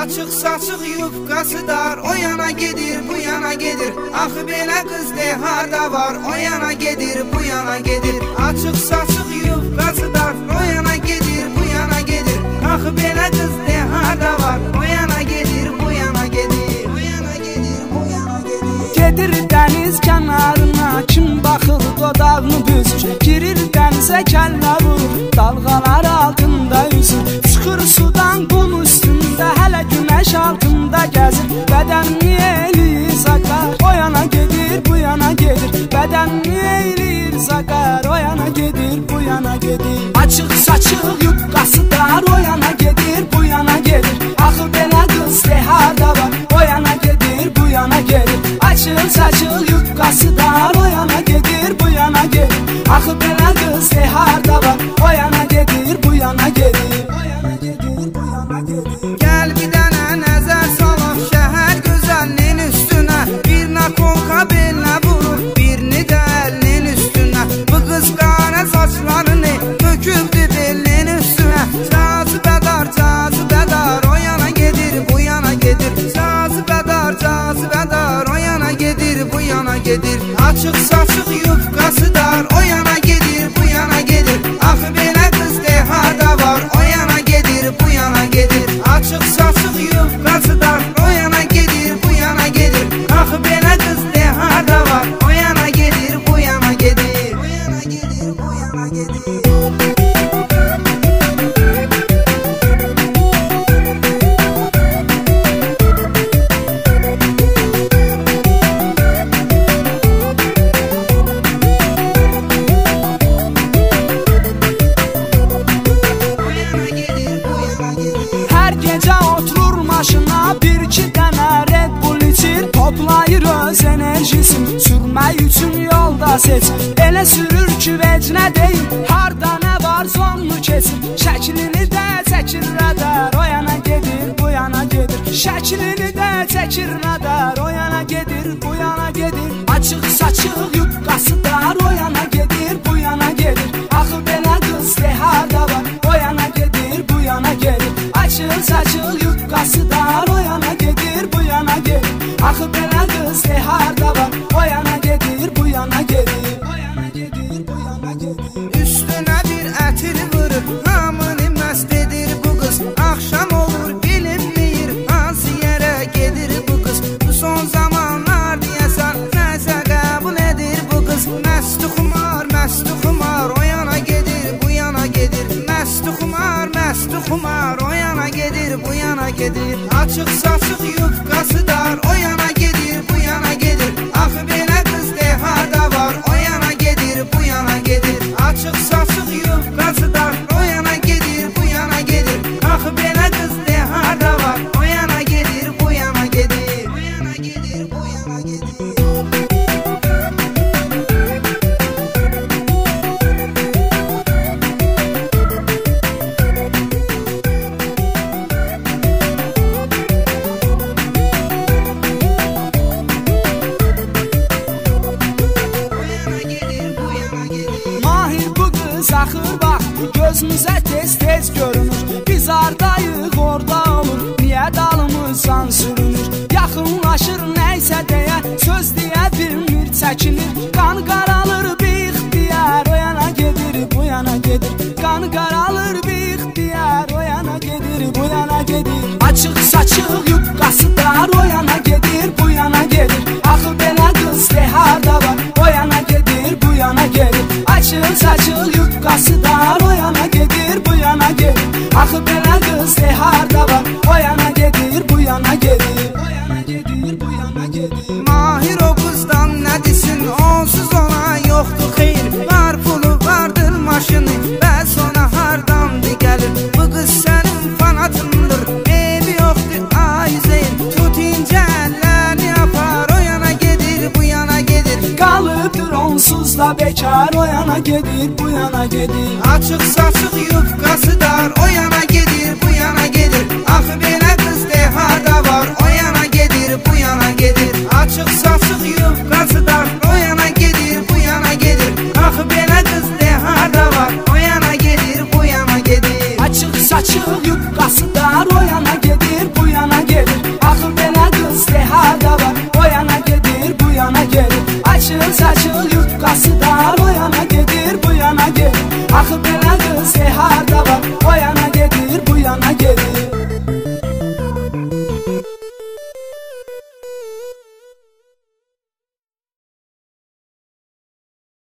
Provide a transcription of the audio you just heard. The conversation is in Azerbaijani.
Açıq saçıq yufqası dar, o yana gedir, bu yana gedir. Axı belə qız de harda var, o yana gedir, bu yana gedir. Açıq saçıq yufqası dar, o yana gedir, bu yana gedir. Axı belə qız de harda var, o yana gedir, bu yana gedir. Bu yana gedir, bu yana gedir. Gedir dəniz kənarına, kim baxır dodağını büzür. Girir dənizə kəllə vurur, dalğalar altında üzür. Çıxır sudan qum üstündə, hələ günəş altında gəzir. Bədənini eləyir zakar, o yana gedir, bu yana gedir. Bədənini eləyir zakar, o yana gedir, bu yana gedir. Açıq saçıq yufqası dar, o yana gedir, bu yana gedir. Axı belə qız de harda var, o yana gedir, bu yana gedir. Açıq saçıq yufqası dar, o yana gedir, bu yana gedir. Axı belə qız de harda var, o yana gedir, bu yana gedir. O yana gedir, bu yana gedir. Gəl bir dənə nəzər salaq şəhər gözəlinin üstünə. Bir nakonka belinə vurur, birini də əlinin üstünə. Bu qız qara saçlarını töküldü belinin üstünə. Cazibədar, cazibədar, o yana gedir, bu yana gedir. Cazibədar, cazibədar, o yana gedir, bu yana gedir. Açıq saçıq yufqası dar, o yana gedir, bu yana gedir. Axı belə qız de harda var, o yana gedir, bu yana gedir. Açıq saçıq yufqası dar, o yana gedir, bu yana gedir. Axı belə qız de harda var, o yana gedir, bu yana gedir. Bu yana gedir, bu yana gedir. Bir iki dənə Red Bull içir, toplayır öz enerjisini. Sürmək üçün yolda seçir, elə sürür ki vecinə deyil. Harda nə var zonlu keçir, şəklini də çəkir rədər. O yana gedir, bu yana gedir. Şəklini də çəkir rədər. O yana gedir, bu yana gedir. Açıq saçıq yufqası dar, o yana gedir, bu yana gedir. Axı belə qız de harda var, o yana gedir, bu yana gedir. Açıq saçıq yufqası dar, o yana gedir, bu yana gedir. Axı belə qız de harda var, o yana gedir, bu yana gedir. O yana gedir, bu yana gedir. Üstünə bir ətir vurur, hamını məst edir bu qız. Axşam olur bilinmir, hansı yerə gedir bu qız. Bu son zamanlar deyəsən, nəsə qəbul edir bu qız. Məstu xumar, o yana gedir, bu yana gedir. Məstu xumar, o yana gedir, bu yana gedir. Açıq saçıq yufqası dar, o yana gedir, bu yana gedir. Axı belə qız de harda var, o yana gedir, bu yana gedir. Açıq saçıq yufqası dar, o yana gedir, bu yana gedir. Axı belə qız de harda var, o yana gedir, bu yana gedir. Bu yana gedir, bu yana gedir. Axır bax, gözümüzə tez-tez görünür. Biz hardayıq, orada olur. Niyə dalımızdan sürünür? Yaxınlaşır nəysə deyə, söz deyə bilmir, çəkinir. Qan qaralır bir ixtiyar, o yana gedir, bu yana gedir. Qan qaralır bir ixtiyar, o yana gedir, bu yana gedir. Açıq saçıq yufqası dar, o yana gedir, bu yana gedir. Axı belə qız de harda var, o yana gedir, bu yana gedir. Açıq saçıq yufqası dar, o yana gedir, bu yana gedir. Axı belə qız de harda var, o yana gedir, bu yana gedir. O yana gedir, bu yana gedir. Mahir o qızdan nə desin, onsuz ona yoxdur xeyir. Var pulu, vardır maşını, bəs ona hardandı gəlir. Bu qız sənin fanatındır, evi yoxdur ay Zeyn. Tut incə əllərini apar, o yana gedir, bu yana gedir. Qalıbdır onsuz da bekar, o yana gedir, bu yana gedir. Açıq saçıq yufqası dar, o yana gedir, bu yana gedir. Axı belə qız de harda var, o yana gedir, bu yana gedir. Açıq saçıq yufqası dar, o yana gedir, bu yana gedir. Axı belə qız de harda var, o yana gedir, bu yana gedir. Açıq saçıq yufqası dar, o yana gedir, bu yana Axı belə qız harda